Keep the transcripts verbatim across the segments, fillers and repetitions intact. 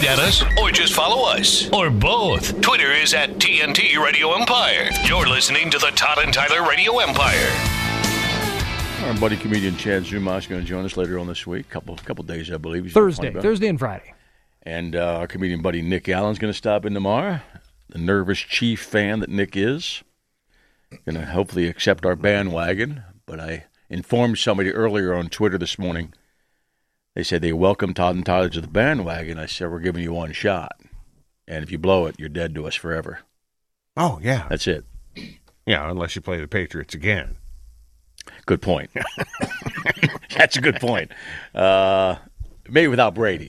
tweet at us or just follow us. Or both. Twitter is at T N T Radio Empire. You're listening to the Todd and Tyler Radio Empire. Our buddy comedian Chad Zumock is going to join us later on this week. Couple couple days, I believe. He's Thursday. Thursday and Friday. And uh, our comedian buddy Nick Allen's going to stop in tomorrow. The nervous Chief fan that Nick is. Going to hopefully accept our bandwagon. But I informed somebody earlier on Twitter this morning. They said they welcome Todd and Tyler to the bandwagon. I said, we're giving you one shot. And if you blow it, you're dead to us forever. Oh, yeah. That's it. Yeah, unless you play the Patriots again. Good point. That's a good point. Uh, maybe without Brady.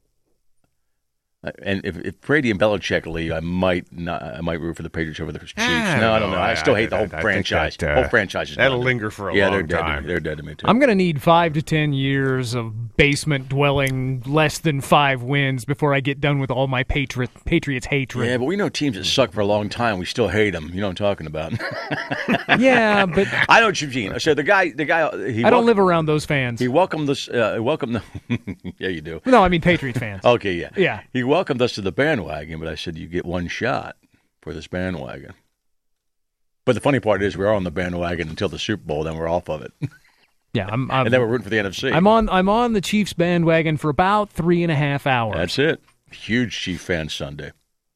And if, if Brady and Belichick leave, I might not. I might root for the Patriots over the Chiefs. Ah, no, I don't know. I, I still hate I, the whole I, franchise. That, uh, the whole franchise is that'll done. linger for a yeah, long they're dead time. To me. They're dead to me too. I'm going to need five to ten years of basement dwelling, less than five wins before I get done with all my Patriot, Patriots hatred. Yeah, but we know teams that suck for a long time. We still hate them. You know what I'm talking about? Yeah, but I know what you mean. So the guy, the guy, he I don't welcomed, live around those fans. He welcomed us. Uh, welcomed. The, yeah, you do. No, I mean Patriots fans. Okay, yeah, Yeah. He welcomed us to the bandwagon, but I said you get one shot for this bandwagon. But the funny part is we're on the bandwagon until the Super Bowl, then we're off of it, Yeah, I'm, I'm, and then we're rooting for the N F C. I'm on. I'm on the Chiefs bandwagon for about three and a half hours. That's it. Huge Chief fan Sunday.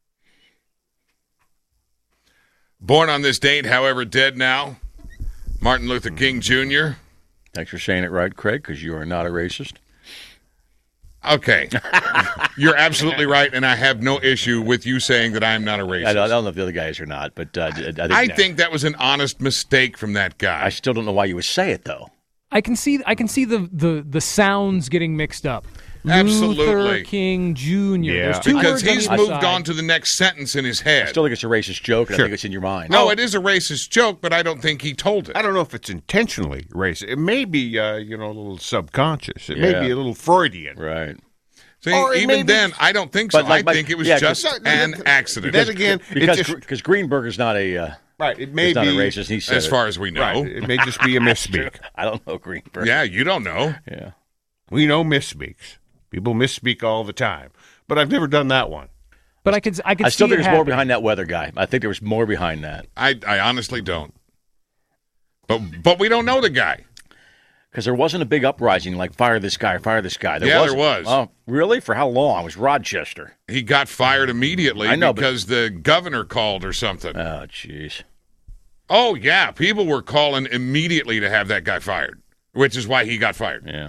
Born on this date, however, dead now, Martin Luther King Junior Thanks for saying it right, Craig, because you are not a racist. Okay. You're absolutely right, and I have no issue with you saying that I'm not a racist. I don't, I don't know if the other guys are not, but uh, I think, I think that was an honest mistake from that guy. I still don't know why you would say it, though. I can see. I can see the the, the sounds getting mixed up. Absolutely. Luther King Junior Yeah. There's two because words he's on either moved side. on to the next sentence in his I head. still think it's a racist joke, and Sure. I think it's in your mind. No, it is a racist joke, but I don't think he told it. I don't know if it's intentionally racist. It may be, uh, you know, a little subconscious. It Yeah. may be a little Freudian. Right. See, Or it even may be- then, I don't think so. But like- I think it was yeah, just 'cause- an accident. Then again, it Because just, because Greenberger's not a uh, right, it may he's not be a racist. He said as it. far as we know. right. It may just be a misspeak. I don't know Greenberg. Yeah, you don't know. Yeah. We know misspeaks. People misspeak all the time, but I've never done that one. But I could. I could I still see think it there's more happening. behind that weather guy. I think there was more behind that. I, I honestly don't. But but we don't know the guy. Because there wasn't a big uprising like fire this guy, fire this guy. There Yeah, wasn't. there was. Oh, really? For how long? It was Rochester. He got fired immediately I know, but- because the governor called or something. Oh, jeez. Oh, yeah. People were calling immediately to have that guy fired, which is why he got fired. Yeah.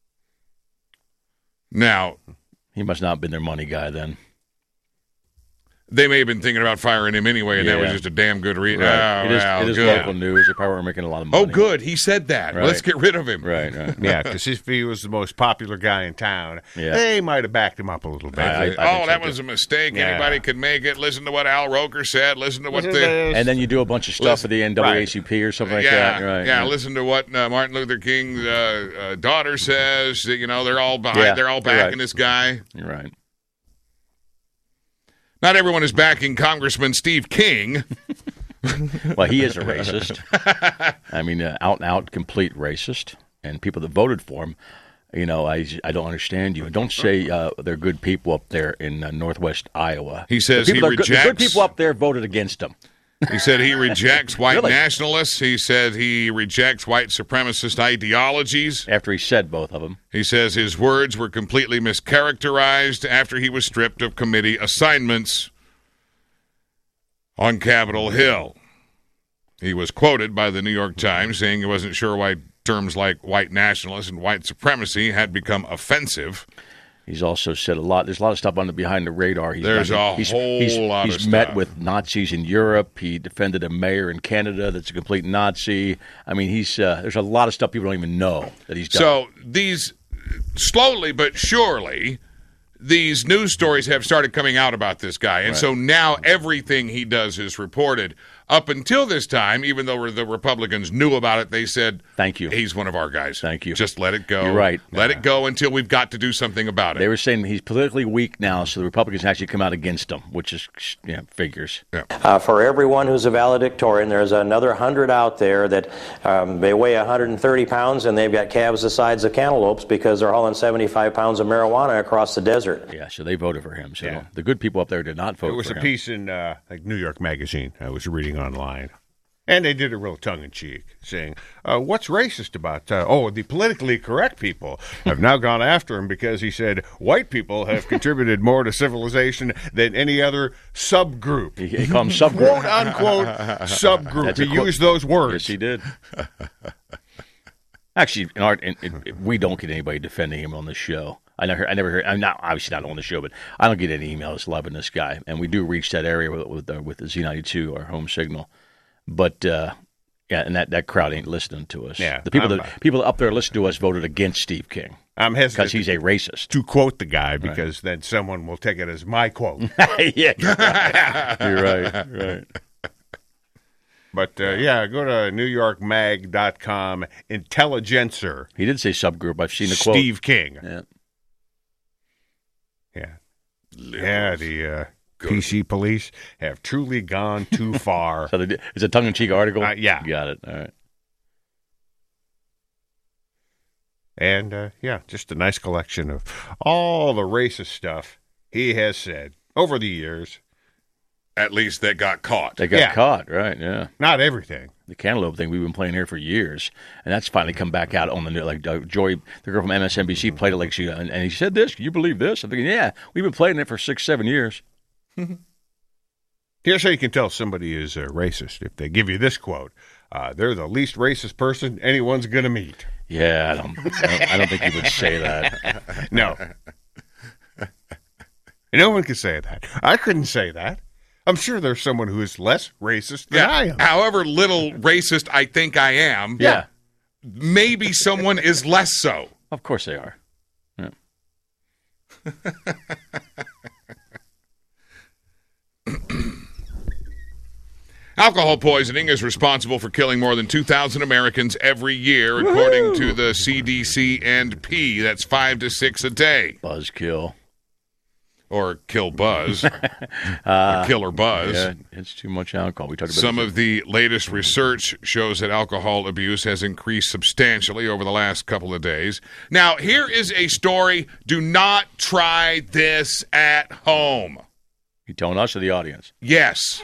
Now, He must not have been their money guy then. they may have been thinking about firing him anyway, and that was Yeah. just a damn good reason. Right. Oh, it is, well, it is good. local news. They probably were making a lot of money. Oh, good. He said that. Right. Let's get rid of him. Right, right. Yeah, because if he was the most popular guy in town, Yeah. they might have backed him up a little bit. I- I- oh, think that so, was too. a mistake. Yeah. Anybody could make it. Listen to what Al Roker said. Listen to what Listen the to this. And then you do a bunch of stuff Listen, for the N double A C P or something like yeah, that. Right. yeah. Listen to what uh, Martin Luther King's uh, uh, daughter says. You know, they're all behind. Yeah, they're all you're backing right. this guy. You're right. Not everyone is backing Congressman Steve King. Well, he is a racist. I mean, uh, out and out, complete racist. And people that voted for him, you know, I, I don't understand you. And don't say uh, they're good people up there in uh, northwest Iowa. He says the people he that are good, the good rejects- people up there voted against him. He said he rejects white Really? nationalists. He said he rejects white supremacist ideologies. After he said both of them. He says his words were completely mischaracterized after he was stripped of committee assignments on Capitol Hill. He was quoted by the New York Times saying he wasn't sure why terms like white nationalist and white supremacy had become offensive. He's also said a lot. There's a lot of stuff on the behind the radar. He's There's not- a he's, whole he's, lot he's of met stuff. with Nazis in Europe. He defended a mayor in Canada that's a complete Nazi. I mean, he's uh, there's a lot of stuff people don't even know that he's done. So these, slowly but surely, these news stories have started coming out about this guy. And Right. so now everything he does is reported. Up until this time, even though the Republicans knew about it, they said, Thank you. He's one of our guys. Thank you. Just let it go. You're right. Let it go until we've got to do something about it. They were saying he's politically weak now, so the Republicans actually come out against him, which is, yeah, figures. Yeah. Uh, for everyone who's a valedictorian, there's another hundred out there that um, they weigh one hundred thirty pounds and they've got calves the size of cantaloupes because they're hauling seventy-five pounds of marijuana across the desert. Yeah, so they voted for him. So Yeah. the good people up there did not vote for him. It was a piece in uh, like New York Magazine I was reading online. And they did it real tongue-in-cheek, saying, uh, what's racist about, uh, oh, the politically correct people have now gone after him because he said white people have contributed more to civilization than any other subgroup. He, he called him subgroup. Quote-unquote subgroup. That's He a quote. used those words. Yes, he did. Actually, in art, in, in, we don't get anybody defending him on the show. I never, I never heard. I'm not obviously not on the show, but I don't get any emails loving this guy. And we do reach that area with with, uh, with the Z ninety-two, our home signal. But uh, yeah, and that, that crowd ain't listening to us. Yeah, the people I'm, that people up there listen to us voted against Steve King. I'm hesitant because he's a racist. To quote the guy, because right. then someone will take it as my quote. Yeah, you're right. You're right. Right. But, uh, yeah, go to new york mag dot com, Intelligencer. He did say subgroup. I've seen the quote. Steve King. Yeah. Yeah. Yeah, the uh, P C police have truly gone too far. So they, it's a tongue-in-cheek article? Uh, yeah. Got it. All right. And, uh, yeah, just a nice collection of all the racist stuff he has said over the years. At least that got caught. They got yeah. caught, right, yeah. Not everything. The cantaloupe thing we've been playing here for years, and that's finally come back out on the new. Like uh, Joy, the girl from M S N B C, played it like she, and, and he said this. Can you believe this? I'm thinking, yeah, we've been playing it for six, seven years. Here's how you can tell somebody is uh, racist. If they give you this quote, uh, they're the least racist person anyone's going to meet. Yeah, I don't, I don't, I don't think you would say that. No. No one can say that. I couldn't say that. I'm sure there's someone who is less racist than yeah. I am. However little racist I think I am, Yeah. maybe someone is less so. Of course they are. Yeah. Alcohol poisoning is responsible for killing more than two thousand Americans every year, according Woo-hoo! to the C D C and P. That's five to six a day. Buzzkill. Or kill buzz. uh, or kill or buzz. Yeah, it's too much alcohol. We talked about Some it. of the latest research shows that alcohol abuse has increased substantially over the last couple of days. Now, here is a story. Do not try this at home. You telling us or the audience? Yes.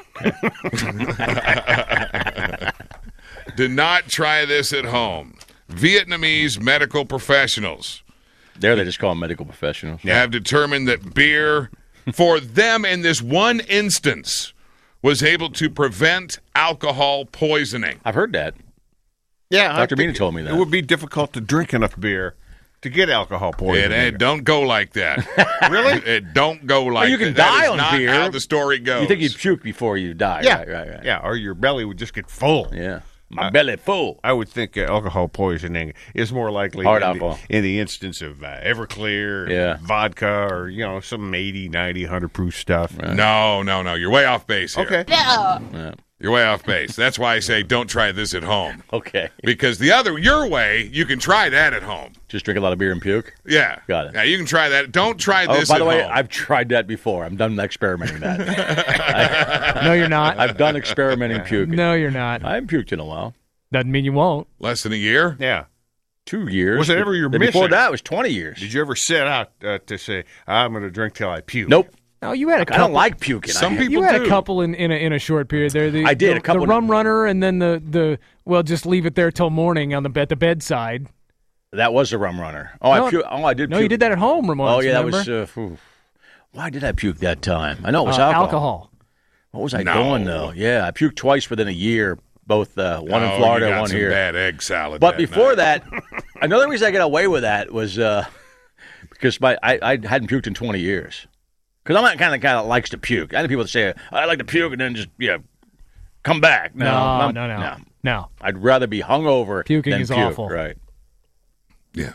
Do not try this at home. Vietnamese medical professionals. There they just call them medical professionals. Have determined that beer, for them in this one instance, was able to prevent alcohol poisoning. I've heard that. Yeah, Doctor Mina told me that. It would be difficult to drink enough beer to get alcohol poisoning. It, it don't go like that. Really? It, it don't go like well, you can that. die that is on not beer. How the story goes. You think you'd puke before you die? Yeah, right, right, right. Yeah, or your belly would just get full. Yeah, my Uh, belly full. I would think uh, alcohol poisoning is more likely Hard in, alcohol. The, in the instance of uh, Everclear, Yeah. vodka, or you know some eighty, ninety, one hundred proof stuff. Right. No, no, no. You're way off base here. Okay. Yeah. You're way off base. That's why I say don't try this at home. Okay. Because the other, your way, you can try that at home. Just drink a lot of beer and puke? Yeah. Got it. Yeah, you can try that. Don't try Oh, this by at the way, home. I've tried that before. I'm done experimenting that. No, you're not. I've done experimenting puking. No, you're not. I haven't puked in a while. Doesn't mean you won't. Less than a year? Yeah. Two years. Was it ever your Then Before mission? that, it was twenty years. Did you ever set out uh, to say, I'm going to drink till I puke? Nope. No, you had a I couple. don't like puking. Some I, people You had do. a couple in, in a in a short period there. The, I did, the, a couple The in- rum runner, and then the, the well, just leave it there till morning on the at the bedside. That was a rum runner. Oh, No, I pu- Oh, I did. No, puke. you did that at home, Ramon. Oh, yeah, remember? that was. Uh, phew. Why did I puke that time? I know it was Uh, alcohol. alcohol. What was I No. doing though? Yeah, I puked twice within a year. Both uh, one Oh, in Florida, you got one some here. bad egg salad. But that before night. that, another reason I got away with that was uh, because my I, I hadn't puked in twenty years. Because I'm not kind of kind of likes to puke. I know people that say I like to puke and then just yeah come back. No, No, I'm- no, no, no. I'd rather be hungover. Puking than is puke. awful. Right. Yeah.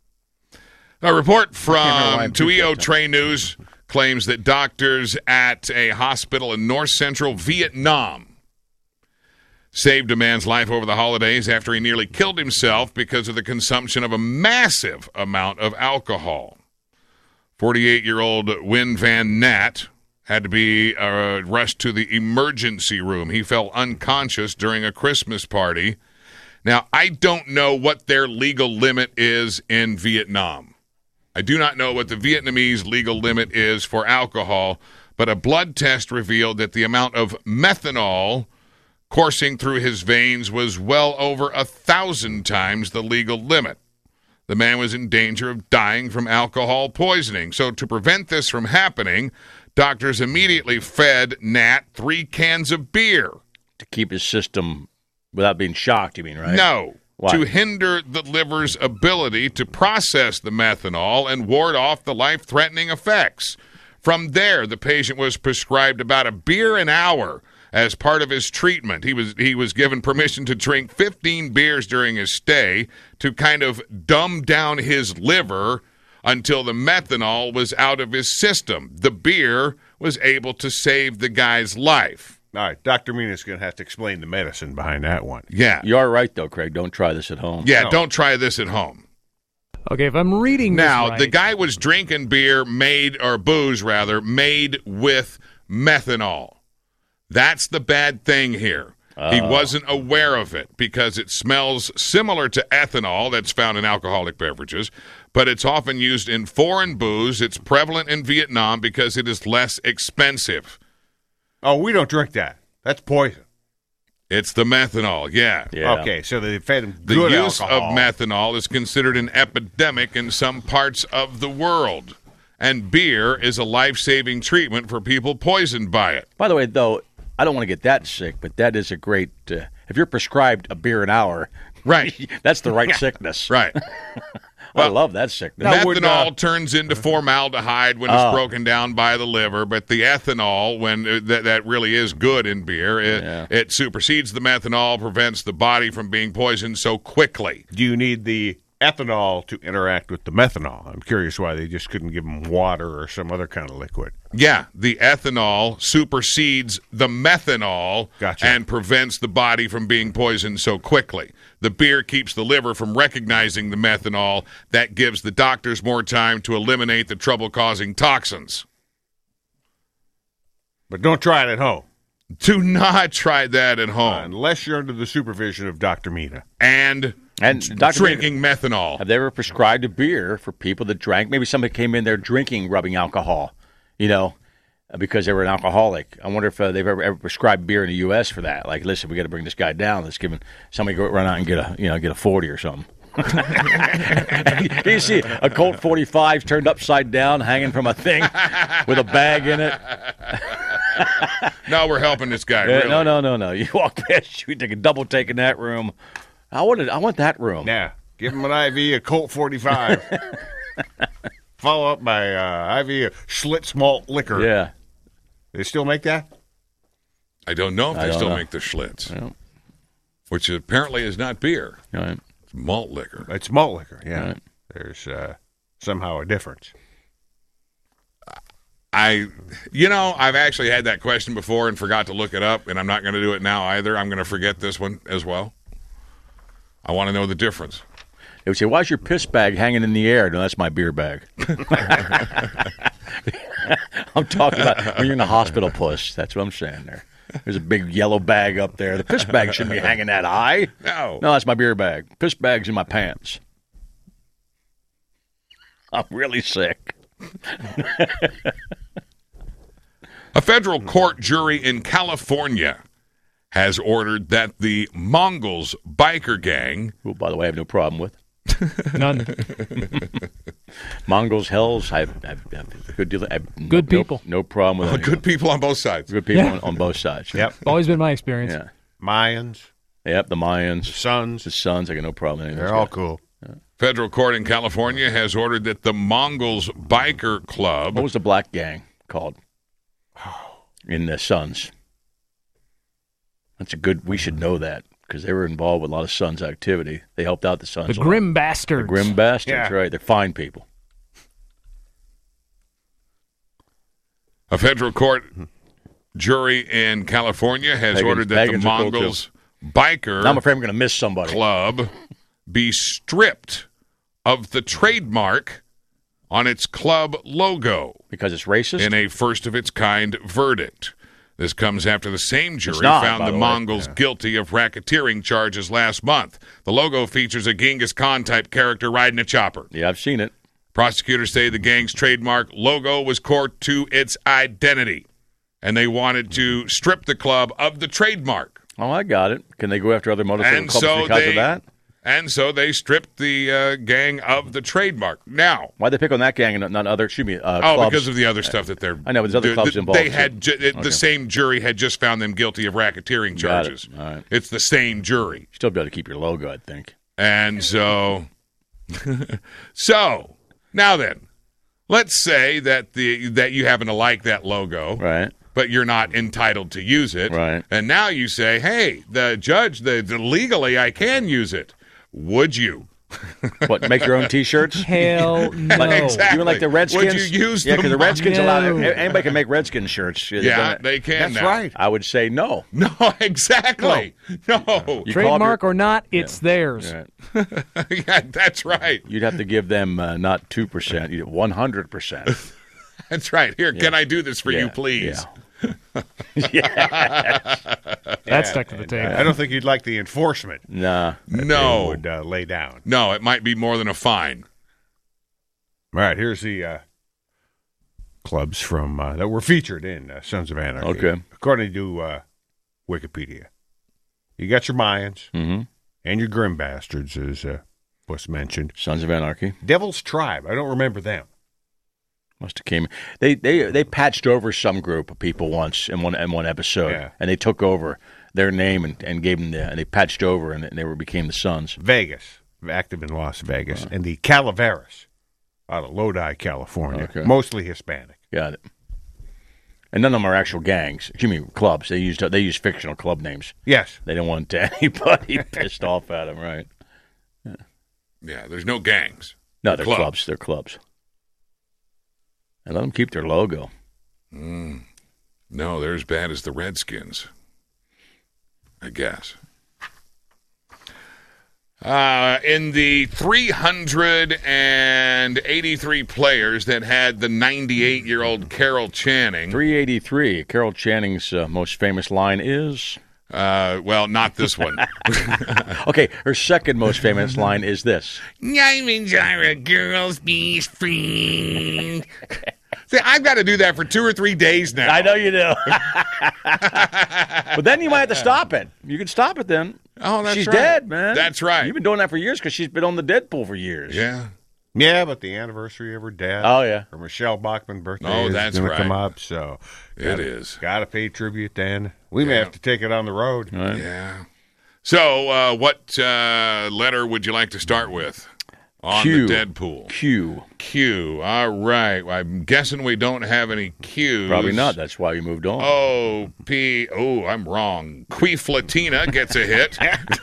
A report remember why I from puked Tuio that time. Train News claims that doctors at a hospital in north central Vietnam saved a man's life over the holidays after he nearly killed himself because of the consumption of a massive amount of alcohol. forty-eight-year-old Win Van Nat had to be uh, rushed to the emergency room. He fell unconscious during a Christmas party. Now, I don't know what their legal limit is in Vietnam. I do not know what the Vietnamese legal limit is for alcohol, but a blood test revealed that the amount of methanol coursing through his veins was well over a thousand times the legal limit. The man was in danger of dying from alcohol poisoning. So to prevent this from happening, doctors immediately fed Nat three cans of beer. To keep his system without being shocked, you mean, right? No. Why? To hinder the liver's ability to process the methanol and ward off the life-threatening effects. From there, the patient was prescribed about a beer an hour as part of his treatment. He was he was given permission to drink fifteen beers during his stay to kind of dumb down his liver until the methanol was out of his system. The beer was able to save the guy's life. All right, Doctor Mina's going to have to explain the medicine behind that one. Yeah. You are right, though, Craig. Don't try this at home. Yeah, No. don't try this at home. Okay, if I'm reading this Now, right, the guy was drinking beer made, or booze rather, made with methanol. That's the bad thing here. He wasn't aware of it because it smells similar to ethanol that's found in alcoholic beverages, but it's often used in foreign booze. It's prevalent in Vietnam because it is less expensive. Oh, we don't drink that. That's poison. It's the methanol, yeah. Yeah. Okay, so they fed him The good use alcohol. of methanol is considered an epidemic in some parts of the world, and beer is a life-saving treatment for people poisoned by it. By the way, though, I don't want to get that sick, but that is a great. Uh, if you're prescribed a beer an hour, Right. that's the right sickness. Right. I love that sickness. Now, would, Methanol uh, turns into formaldehyde when it's Oh. broken down by the liver, but the ethanol, when uh, that that really is good in beer, it, Yeah. it supersedes the methanol, prevents the body from being poisoned so quickly. Do you need the ethanol to interact with the methanol? I'm curious why they just couldn't give him water or some other kind of liquid. Yeah, the ethanol supersedes the methanol Gotcha. and prevents the body from being poisoned so quickly. The beer keeps the liver from recognizing the methanol. That gives the doctors more time to eliminate the trouble-causing toxins. But don't try it at home Do not try that at uh, home. unless you're under the supervision of Doctor Mina. And, And Doctor drinking methanol. Have they ever prescribed a beer for people that drank? Maybe somebody came in there drinking rubbing alcohol, you know, uh, because they were an alcoholic. I wonder if uh, they've ever, ever prescribed beer in the U S for that. Like, listen, we got to bring this guy down. Let's give him somebody go run out and get a you know get a forty or something. You see a Colt forty-five turned upside down, hanging from a thing with a bag in it. No, we're helping this guy. Yeah, really. No, no, no, no. You walk past, you take a double take in that room. I wanted, I want that room. Yeah, give him an I V of Colt forty-five. Follow up by uh, I V of Schlitz malt liquor. Yeah. They still make that? I don't know if I they don't still know. make the Schlitz, Yeah. which apparently is not beer. All right. It's malt liquor. It's malt liquor, yeah. Right. There's uh, somehow a difference. I, you know, I've actually had that question before and forgot to look it up, and I'm not going to do it now either. I'm going to forget this one as well. I want to know the difference. They would say, "Why's your piss bag hanging in the air?" No, that's my beer bag. I'm talking about when you're in the hospital, puss. That's what I'm saying there. There's a big yellow bag up there. The piss bag shouldn't be hanging that high. No. No, that's my beer bag. Piss bag's in my pants. I'm really sick. A federal court jury in California has ordered that the Mongols biker gang, Who, by the way, I have no problem with. none. Mongols, Hells, I have, I have, I have a good deal. I have no- Good no- people. No, problem with any of good them. people on both sides. Good people Yeah. on, on both sides. Yep. Always been my experience. Yeah. Mayans, Yep. The Mayans, Sons, the Sons. I got no problem with any of they're those all guys. cool. Federal court in California has ordered that the Mongols biker club. What was the black gang called? In the Sons. That's a good. We should know that because they were involved with a lot of Sons activity. They helped out the Sons. The a lot. Grim Bastards. The Grim Bastards, Yeah. right? They're fine people. A federal court jury in California has Pagans- ordered that the pagans are cool, Mongols biker Now I'm afraid I'm going to miss somebody. club be stripped of the trademark on its club logo Because it's racist? in a first-of-its-kind verdict. This comes after the same jury not, found by the the way. Mongols guilty of racketeering charges last month. The logo features a Genghis Khan-type character riding a chopper. Yeah, I've seen it. Prosecutors say the gang's trademark logo was core to its identity, and they wanted to strip the club of the trademark. Oh, I got it. Can they go after other motorcycle And clubs so because they, of that? And so they stripped the uh, gang of the trademark. Now, Why'd they pick on that gang and not other, excuse me, uh, oh, clubs? because of the other stuff that they're. I know, but there's other the- clubs the- involved, They too. had ju- it, Okay. the same jury had just found them guilty of racketeering Got it. charges. All right. It's the same jury, Still be able to keep your logo, I think. and so, so now then, let's say that the that you happen to like that logo, Right. but you're not entitled to use it. Right. And now you say, hey, the judge, the, the legally I can use it. Would you? What, make your own T-shirts? Hell no. Like, Exactly. Even like the Redskins? Would you use Yeah, the because the mon- Redskins No. allow anybody can make Redskin shirts. They've Yeah, done it. they can That's now. right. I would say no. No, exactly. No. You call up Trademark your- or not, it's theirs. Right. Yeah, that's right. You'd have to give them uh, not two percent, you'd one hundred percent. That's right. Here, can I do this for you, Yeah, please? That stuck to the table. I don't think you'd like the enforcement Nah. they No. would uh, lay down. No, it might be more than a fine. All right, here's the uh, clubs from uh, that were featured in uh, Sons of Anarchy. Okay. According to uh, Wikipedia, you got your Mayans Mm-hmm. and your Grim Bastards, as uh, was mentioned. Sons of Anarchy. Devil's Tribe. I don't remember them. Must have came. They they they patched over some group of people once in one in one episode, Yeah. and they took over their name and, and gave them the and they patched over and they were became the Sons. Vegas, active in Las Vegas, and the Calaveras out of Lodi, California, Okay. mostly Hispanic. Got it. And none of them are actual gangs. Excuse me, clubs. They used they used fictional club names. Yes, They didn't want anybody pissed off at them, right? Yeah, there's no gangs. No, they're Clubs. clubs. They're clubs. And let them keep their logo. No, they're as bad as the Redskins, I guess. Uh, in the three hundred eighty-three players that had the ninety-eight-year-old Carol Channing, three eighty-three. Carol Channing's uh, most famous line is. uh, well, not this one. Okay, her second most famous line is this. Diamonds are a girl's best friend. See, I've got to do that for two or three days now. I know you do. But then you might have to stop it. You can stop it then. Oh, that's she's right. dead, man. That's right. You've been doing that for years because she's been on the Deadpool for years. Yeah. yeah, but the anniversary of her death. Oh, yeah. Her Michelle Bachman birthday Oh, is that's going to come right. up, so It is. Got to pay tribute then. We may Yeah. have to take it on the road. Right. Yeah. So, uh, what uh, letter would you like to start with on Q. the Deadpool? Q. Q. All right. I'm guessing we don't have any Q's. Probably not. That's why you moved on. O P. Oh, I'm wrong. Queef Latina gets a hit.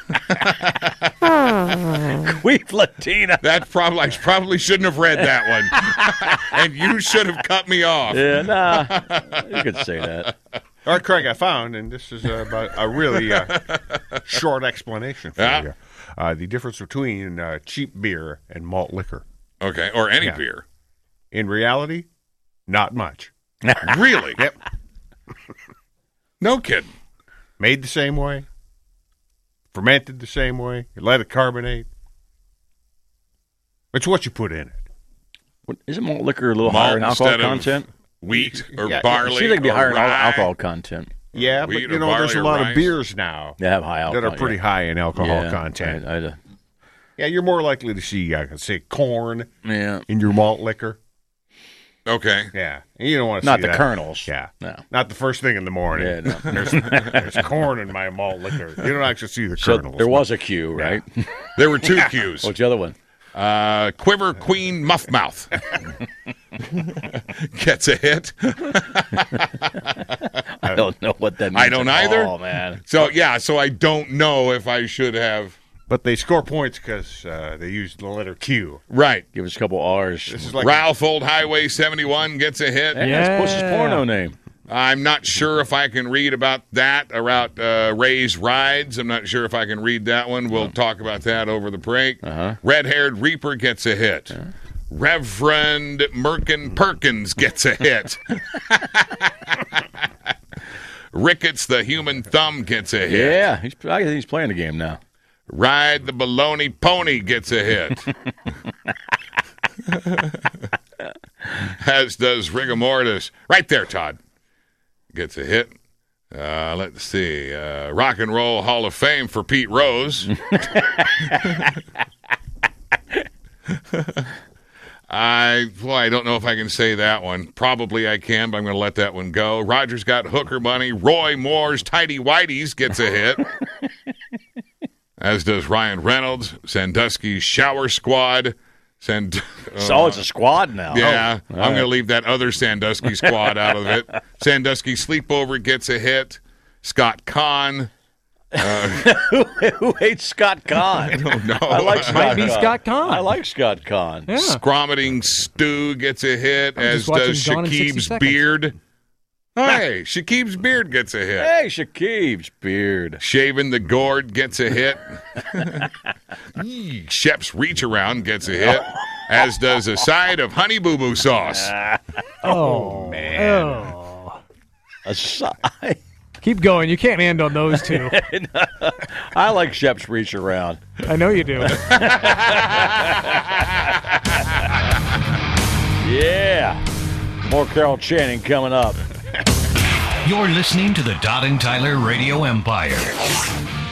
Queef Latina. That probably I probably shouldn't have read that one, and you should have cut me off. Yeah, nah. You could say that. All right, Craig, I found, and this is uh, about a really uh, short explanation for Yeah. you. Uh, the difference between uh, cheap beer and malt liquor. Okay, or any Yeah. beer. In reality, not much. Really? Yep. No kidding. Made the same way, fermented the same way, you let it carbonate. It's what you put in it. What, isn't malt liquor a little Malt higher in alcohol instead of content? Wheat or Yeah, barley. It seems like it'd be or higher in al- rye. alcohol content. Yeah, Wheat but or you know, there's barley a or lot rice. of beers now They have high alcohol. that are pretty yeah. high in alcohol Yeah, content. I, I, Yeah, you're more likely to see, I can say, corn yeah. in your malt liquor. Okay. Yeah, and you don't want to Not see the that. kernels. Yeah, No. not the first thing in the morning. Yeah, no. there's, there's corn in my malt liquor. You don't actually see the So kernels. there was a Q, right? There were two Q's. What's the other one? Uh, Quiver Queen Muff Mouth gets a hit. I don't know what that means. I don't at either. all, man. So yeah, so I don't know if I should have. But they score points because uh, they used the letter Q. Right. Give us a couple R's. This is like Ralph Old Highway seventy-one gets a hit. Hey, that's Bush's Yeah. porno name. I'm not sure if I can read about that, about uh, Ray's rides. I'm not sure if I can read that one. We'll talk about that over the break. Uh-huh. Red-haired Reaper gets a hit. Uh-huh. Reverend Merkin Perkins gets a hit. Ricketts the Human Thumb gets a hit. Yeah, he's, I think he's playing the game now. Ride the Baloney Pony gets a hit. As does Rigor Mortis. Right there, Todd. Gets a hit. Uh, let's see. Uh, Rock and Roll Hall of Fame for Pete Rose. I boy, I don't know if I can say that one. Probably I can, but I'm going to let that one go. Roger's got Hooker Bunny. Roy Moore's Tidy Whities gets a hit. As does Ryan Reynolds. Sandusky's Shower Squad. Sand- uh, so it's a squad now. Yeah, oh, I'm right. going to leave that other Sandusky squad out of it. Sandusky Sleepover gets a hit. Scott Kahn. Uh, who, who hates Scott Kahn? I don't know. I like Scott Might be Kahn. Scott Kahn. I like Scott Kahn. Yeah. Scromiting Stu gets a hit, I'm as just watching does Gone in sixty Shakib's seconds. Beard. Hey, Shakib's Beard gets a hit. Hey, Shakib's Beard. Shaving the Gourd gets a hit. Shep's Reach Around gets a hit, as does a side of Honey Boo Boo sauce. Oh, man. Oh. A side. Keep going. You can't end on those two. I like Shep's Reach Around. I know you do. Yeah. More Carol Channing coming up. You're listening to the Todd and Tyler Radio Empire.